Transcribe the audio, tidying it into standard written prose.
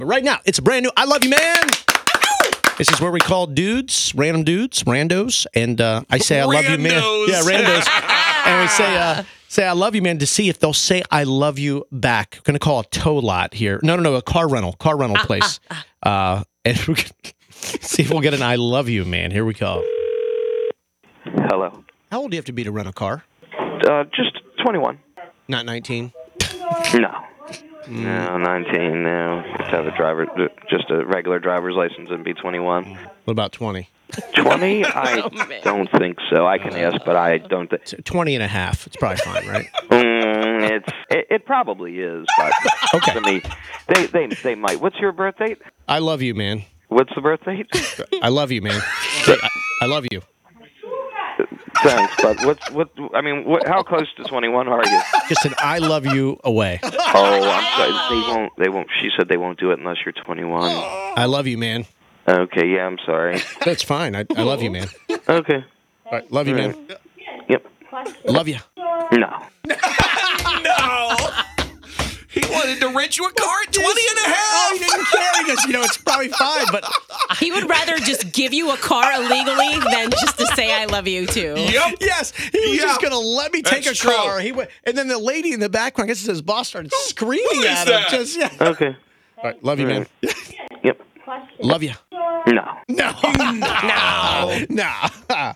But right now, it's a brand new I Love You Man. This is where we call dudes, random dudes, randos, and I say I love you, man. Yeah, randos. And we say I love you, man, to see if they'll say I love you back. We're going to call a tow lot here. No, a car rental place. And we can see if we'll get an I love you, man. Here we go. Hello. How old do you have to be to rent a car? Just 21. Not 19? No. No, 19, no. You have to have just a regular driver's license and be 21. What about 20? 20? I don't think so. I can ask, but I don't think... 20 and a half. It's probably fine, right? It probably is, but okay. I mean, they might. What's your birth date? I love you, man. What's the birth date? I love you, man. I love you. Thanks, but how close to 21 are you? Just an I love you away. Oh, I'm sorry. They won't. She said they won't do it unless you're 21. I love you, man. Okay, yeah, I'm sorry. That's fine. I love you, man. Okay. All right, love you, man. Yep. Love you. No. No. He wanted to rent you a car at 20 and a half. Oh, he didn't care. He goes, it's probably fine, but... He would rather just give you a car illegally than just to say I love you, too. Yep. Yes, he was just going to let me take That's a car. true. And then the lady in the background, I guess his boss, started screaming at that? him. Okay. All right, love you, man. Yep. Love you. No. No. No.